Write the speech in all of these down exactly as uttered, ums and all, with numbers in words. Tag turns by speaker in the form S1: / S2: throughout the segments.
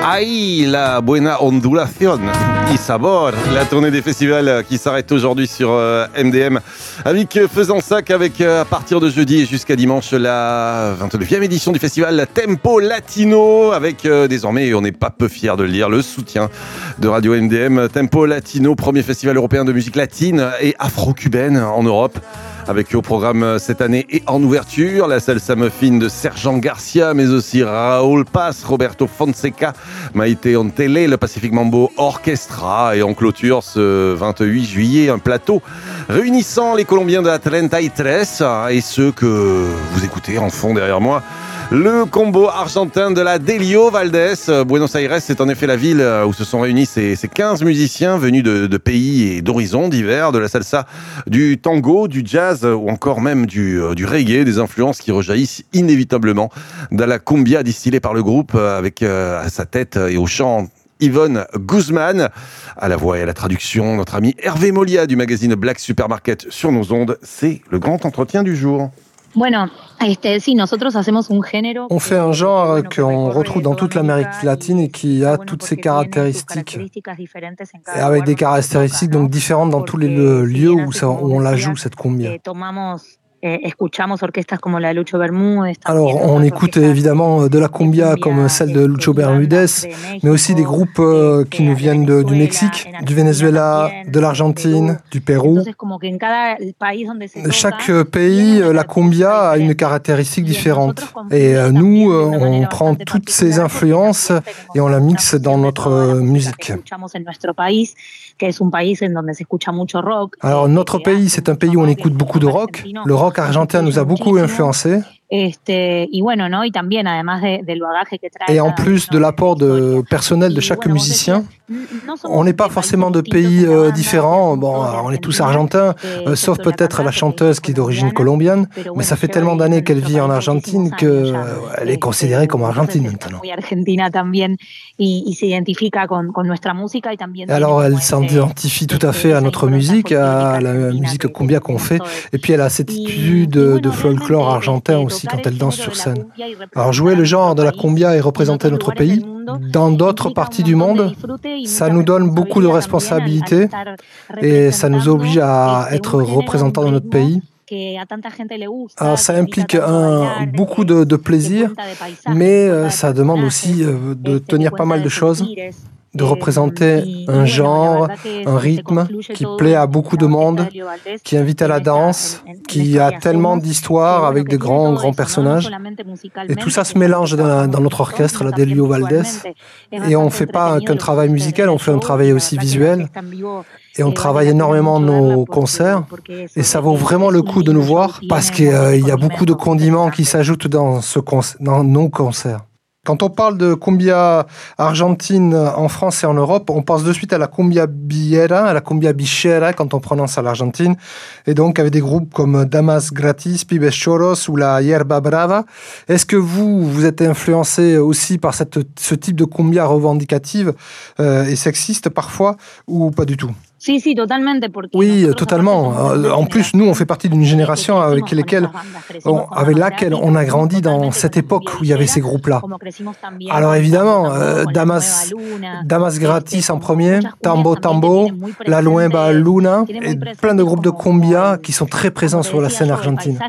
S1: Ahí la buena ondulación y sabor, la tournée des festivals qui s'arrête aujourd'hui sur euh, M D M avec euh, Fezensac avec euh, à partir de jeudi et jusqu'à dimanche la vingt-neuvième édition du festival Tempo Latino avec euh, désormais, on n'est pas peu fiers de le dire, le soutien de Radio M D M. Tempo Latino, premier festival européen de musique latine et afro-cubaine en Europe. Avec au programme cette année et en ouverture, la salsa muffin de Sergent Garcia, mais aussi Raúl Paz, Roberto Fonseca, Maite Ontele, le Pacific Mambo Orchestra. Et en clôture ce vingt-huit juillet, un plateau réunissant les Colombiens de Atlanta y Tres et ceux que vous écoutez en fond derrière moi. Le combo argentin de la Delio Valdés. Buenos Aires, c'est en effet la ville où se sont réunis ces, ces quinze musiciens venus de, de pays et d'horizons divers, de la salsa, du tango, du jazz ou encore même du, du reggae, des influences qui rejaillissent inévitablement de la cumbia distillée par le groupe avec à sa tête et au chant Yvonne Guzman, à la voix et à la traduction, notre ami Hervé Molia du magazine Black Supermarket sur nos ondes. C'est le grand entretien du jour.
S2: On fait un genre qu'on retrouve dans toute l'Amérique latine et qui a toutes ses caractéristiques, et avec des caractéristiques donc différentes dans tous les lieux où, ça, où on la joue, cette cumbia. Alors, on écoute évidemment de la cumbia comme celle de Lucho Bermudez, mais aussi des groupes qui nous viennent de, du Mexique, du Venezuela, de l'Argentine, du Pérou. Chaque pays, la cumbia a une caractéristique différente. Et nous, on prend toutes ces influences et on la mixe dans notre musique. Alors, notre pays, c'est un pays où on écoute beaucoup de rock. Le rock argentin nous a beaucoup influencés. Et en plus de l'apport de personnel de chaque musicien, on n'est pas forcément de pays euh, différents. Bon, on est tous argentins, euh, sauf peut-être la chanteuse qui est d'origine colombienne, mais ça fait tellement d'années qu'elle vit en Argentine qu'elle euh, est considérée comme argentine maintenant. Et alors, elle s'identifie tout à fait à notre musique, à la musique cumbia qu'on fait, et puis elle a cette attitude de, de folklore argentin aussi quand elle danse sur scène. Alors jouer le genre de la cumbia et représenter notre pays dans d'autres parties du monde, ça nous donne beaucoup de responsabilités et ça nous oblige à être représentants de notre pays. Alors ça implique un, beaucoup de, de plaisir, mais ça demande aussi de tenir pas mal de choses, de représenter un genre, un rythme qui plaît à beaucoup de monde, qui invite à la danse, qui a tellement d'histoires avec de grands, grands personnages. Et tout ça se mélange dans, dans notre orchestre, la Delio Valdés. Et on ne fait pas qu'un travail musical, on fait un travail aussi visuel. Et on travaille énormément nos concerts. Et ça vaut vraiment le coup de nous voir parce qu'il euh, y a beaucoup de condiments qui s'ajoutent dans, ce conc- dans nos concerts. Quand on parle de cumbia argentine en France et en Europe, on pense de suite à la cumbia villera, à la cumbia bichera quand on prononce à l'Argentine, et donc avec des groupes comme Damas Gratis, Pibes Choros ou la Hierba Brava. Est-ce que vous, vous êtes influencé aussi par cette, ce type de cumbia revendicative euh, et sexiste parfois, ou pas du tout ? Oui, totalement. En plus, nous, on fait partie d'une génération avec, lesquelles, on, avec laquelle on a grandi dans cette époque où il y avait ces groupes-là. Alors évidemment, euh, Damas, Damas Gratis en premier, Tambo Tambo, La Nueva Luna, et plein de groupes de cumbia qui sont très présents sur la scène argentine.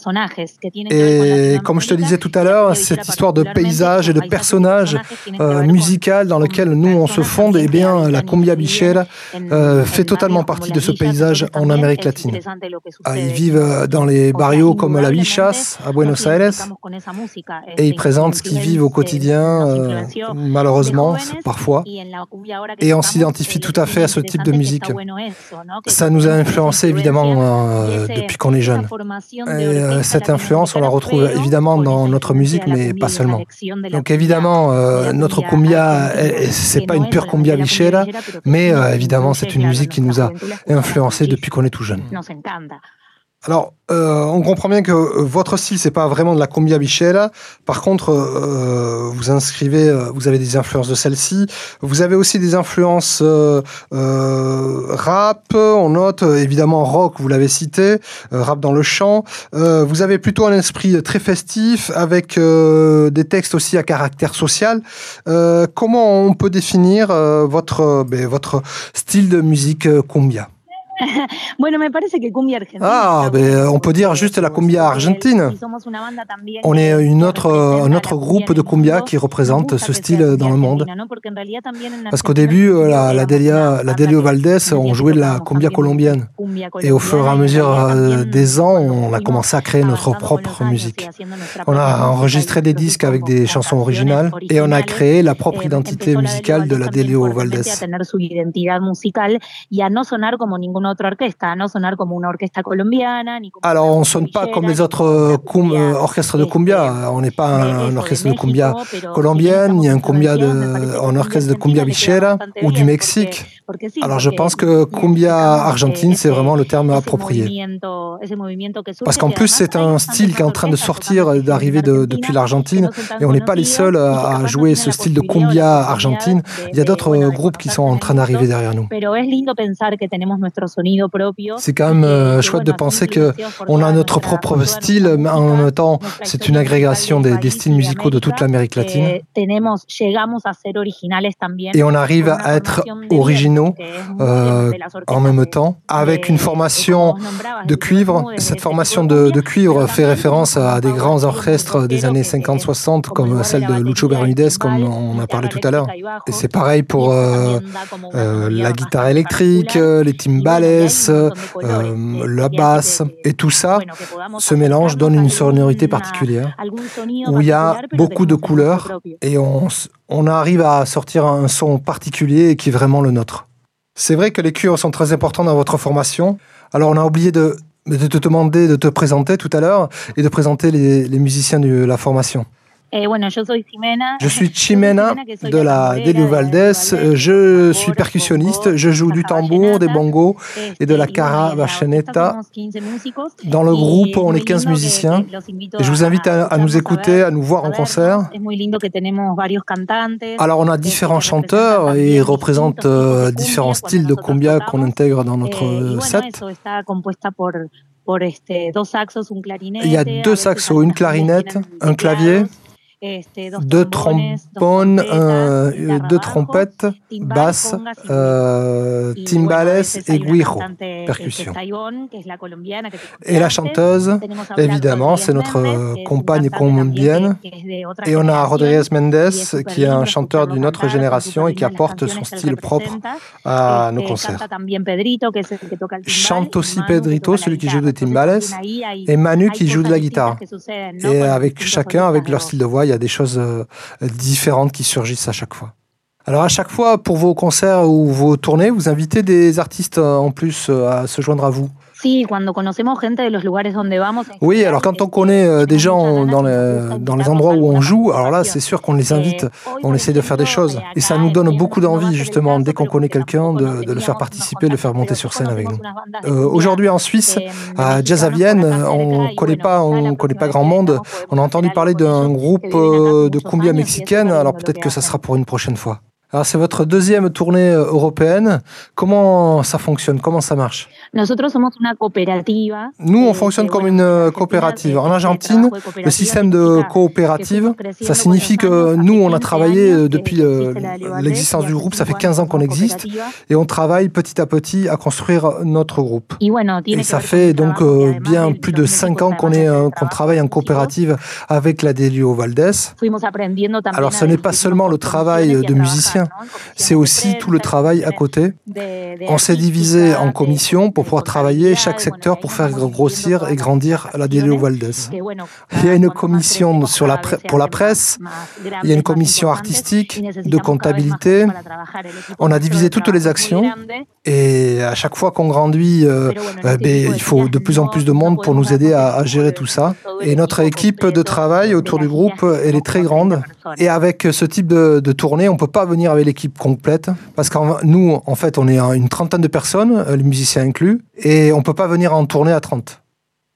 S2: Et comme je te disais tout à l'heure, cette histoire de paysage et de personnages euh, musicaux dans lequel nous, on se fonde, eh bien, la cumbia bichera euh, fait totalement partie de ce paysage en Amérique latine. Ah, ils vivent dans les barrios comme la Bichas, à Buenos Aires, et ils présentent ce qu'ils vivent au quotidien, euh, malheureusement, parfois. Et on s'identifie tout à fait à ce type de musique. Ça nous a influencé, évidemment, euh, depuis qu'on est jeune. Et euh, cette influence, on la retrouve évidemment dans notre musique, mais pas seulement. Donc évidemment, euh, notre cumbia, c'est pas une pure cumbia bichera, mais euh, évidemment, c'est une musique qui nous a influencés depuis qu'on est tout jeune. Alors, euh, on comprend bien que votre style, c'est pas vraiment de la cumbia villera. Par contre, euh, vous inscrivez, vous avez des influences de celle-ci. Vous avez aussi des influences euh, euh, rap. On note évidemment rock, vous l'avez cité, euh, rap dans le chant. Euh, vous avez plutôt un esprit très festif, avec euh, des textes aussi à caractère social. Euh, comment on peut définir euh, votre ben, votre style de musique euh, cumbia? Ah, ben, on peut dire juste la cumbia argentine. On est une autre, un autre groupe de cumbia qui représente ce style dans le monde. Parce qu'au début, la, la, Delia, la Delio Valdés, on jouait de la cumbia colombienne. Et au fur et à mesure des ans, on a commencé à créer notre propre musique. On a enregistré des disques avec des chansons originales et on a créé la propre identité musicale de la Delio Valdés. Alors, on ne sonne pas comme les autres cum, euh, orchestres de cumbia. On n'est pas un, un orchestre de cumbia colombienne, ni un, cumbia de, un orchestre de cumbia villera ou du Mexique. Alors, je pense que cumbia argentine, c'est vraiment le terme approprié. Parce qu'en plus, c'est un style qui est en train de sortir, d'arriver de, depuis l'Argentine, et on n'est pas les seuls à, à jouer ce style de cumbia argentine. Il y a d'autres groupes qui sont en train d'arriver derrière nous. C'est quand même euh, chouette de penser qu'on a notre propre style, mais en même temps, c'est une agrégation des, des styles musicaux de toute l'Amérique latine. Et on arrive à être originaux euh, en même temps, avec une formation de cuivre. Cette formation de, de cuivre fait référence à des grands orchestres des années cinquante soixante, comme celle de Lucho Bermúdez, comme on a parlé tout à l'heure. Et c'est pareil pour euh, euh, la guitare électrique, les timbales, Euh, la basse, et tout ça, ce mélange donne une sonorité particulière où il y a beaucoup de couleurs et on, on arrive à sortir un son particulier qui est vraiment le nôtre. C'est vrai que les cuivres sont très importants dans votre formation. Alors on a oublié de, de te demander de te présenter tout à l'heure et de présenter les, les musiciens de la formation. Je suis Ximena de la Delio Valdés, je suis percussionniste, je joue du tambour, des bongos et de la carabachaneta. Dans le groupe, on est quinze musiciens et je vous invite à, à nous écouter, à nous voir en concert. Alors on a différents chanteurs et ils représentent euh, différents styles de cumbia qu'on intègre dans notre set. Il y a deux saxos, une clarinette, un clavier, deux trombones, euh, deux trompettes, basse, euh, timbales et guiro, percussion. Et la chanteuse, évidemment, c'est notre compagne colombienne. Et on a Rodríguez Méndez, qui est un chanteur d'une autre génération et qui apporte son style propre à nos concerts. Chante aussi Pedrito, celui qui joue des timbales, et Manu qui joue de la guitare. Et avec chacun, avec leur style de voix, il y a des choses euh, différentes qui surgissent à chaque fois. Alors à chaque fois, pour vos concerts ou vos tournées, vous invitez des artistes euh, en plus euh, à se joindre à vous? Oui, alors quand on connaît euh, des gens dans les, dans les endroits où on joue, alors là, c'est sûr qu'on les invite, on essaie de faire des choses. Et ça nous donne beaucoup d'envie, justement, dès qu'on connaît quelqu'un, de, de le faire participer, de le faire monter sur scène avec nous. Euh, aujourd'hui, en Suisse, à Jazz à Vienne, on ne connaît pas, on connaît pas grand monde. On a entendu parler d'un groupe euh, de cumbia mexicaine, alors peut-être que ça sera pour une prochaine fois. Alors, c'est votre deuxième tournée européenne. Comment ça fonctionne? Comment ça marche? Nous, on fonctionne comme une coopérative. En Argentine, le système de coopérative, ça signifie que nous, on a travaillé depuis l'existence du groupe, ça fait quinze ans qu'on existe, et on travaille petit à petit à construire notre groupe. Et ça fait donc bien plus de cinq ans qu'on est, qu'on travaille en coopérative avec la Delio Valdés. Alors, ce n'est pas seulement le travail de musicien, c'est aussi tout le travail à côté. On s'est divisé en commissions pour pouvoir travailler chaque secteur pour faire grossir et grandir la Delio Valdés. Il y a une commission sur la pre- pour la presse, il y a une commission artistique, de comptabilité. On a divisé toutes les actions et à chaque fois qu'on grandit, euh, euh, ben, il faut de plus en plus de monde pour nous aider à, à gérer tout ça. Et notre équipe de travail autour du groupe, elle est très grande. Et avec ce type de, de tournée, on ne peut pas venir avec l'équipe complète parce que nous, en fait, on est une trentaine de personnes, les musiciens inclus, et on ne peut pas venir en tournée à trente.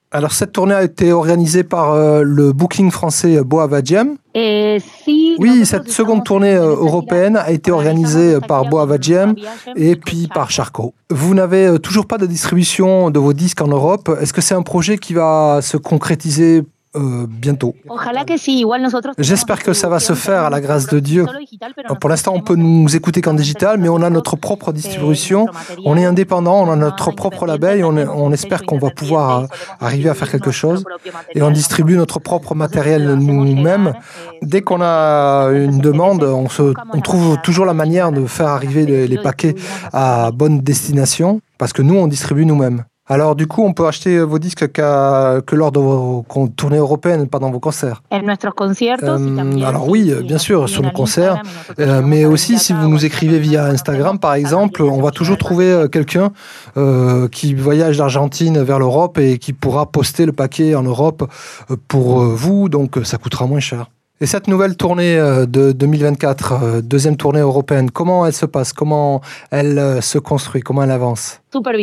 S2: Alors cette tournée a été organisée par euh, le booking français Boava Jam. Oui, cette seconde tournée euh, européenne a été organisée par Boava Jam et puis par Charco. Vous n'avez euh, toujours pas de distribution de vos disques en Europe. Est-ce que c'est un projet qui va se concrétiser Euh, bientôt. J'espère que ça va se faire à la grâce de Dieu. Pour l'instant, on peut nous écouter qu'en digital, mais on a notre propre distribution, on est indépendant, on a notre propre label et on, est, on espère qu'on va pouvoir arriver à faire quelque chose. Et on distribue notre propre matériel nous-mêmes. Dès qu'on a une demande, on, se, on trouve toujours la manière de faire arriver les, les paquets à bonne destination, parce que nous, on distribue nous-mêmes. Alors du coup, on peut acheter vos disques qu'à, que lors de vos tournées européennes, pas dans vos concerts. Euh, alors oui, bien sûr, sur nos concerts, euh, mais aussi si vous nous écrivez via Instagram, par exemple, on va toujours trouver quelqu'un euh, qui voyage d'Argentine vers l'Europe et qui pourra poster le paquet en Europe pour vous, donc ça coûtera moins cher. Et cette nouvelle tournée de deux mille vingt-quatre, deuxième tournée européenne, comment elle se passe? Comment elle se construit? Comment elle avance?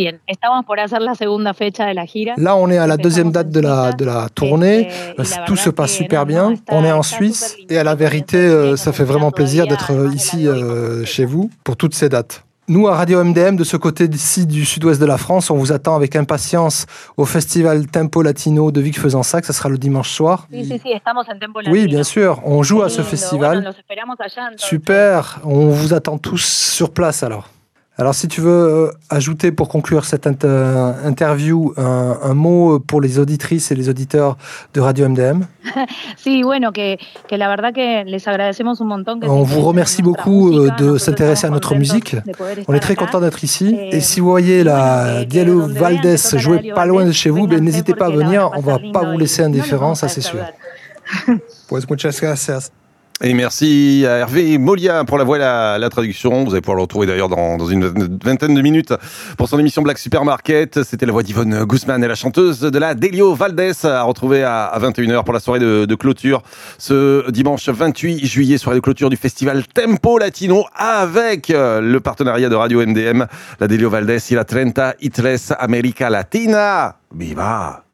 S2: Là, on est à la deuxième date de la, de la tournée. Tout se passe super bien. On est en Suisse. Et à la vérité, ça fait vraiment plaisir d'être ici chez vous pour toutes ces dates. Nous, à Radio M D M, de ce côté-ci du sud-ouest de la France, on vous attend avec impatience au festival Tempo Latino de Vic-Fezensac. Ça sera le dimanche soir. Oui, bien sûr. On joue à ce festival. Super. On vous attend tous sur place alors. Alors, si tu veux euh, ajouter pour conclure cette inter- interview un, un mot pour les auditrices et les auditeurs de Radio M D M. On vous remercie beaucoup de s'intéresser à notre musique. On est très content d'être ici. Et si vous voyez la Dielo Valdés jouer pas loin de chez vous, ben, n'hésitez pas à venir. On va pas vous laisser indifférents, ça c'est sûr. Pues muchas gracias.
S1: Et merci à Hervé Molia pour la voix et la, la traduction. Vous allez pouvoir le retrouver d'ailleurs dans, dans une vingtaine de minutes pour son émission Black Supermarket. C'était la voix d'Yvonne Guzman et la chanteuse de la Delio Valdés à retrouver à, à vingt et une heures pour la soirée de, de clôture ce dimanche vingt-huit juillet, soirée de clôture du festival Tempo Latino avec le partenariat de Radio M D M, la Delio Valdés et la treinta y tres América Latina. Viva!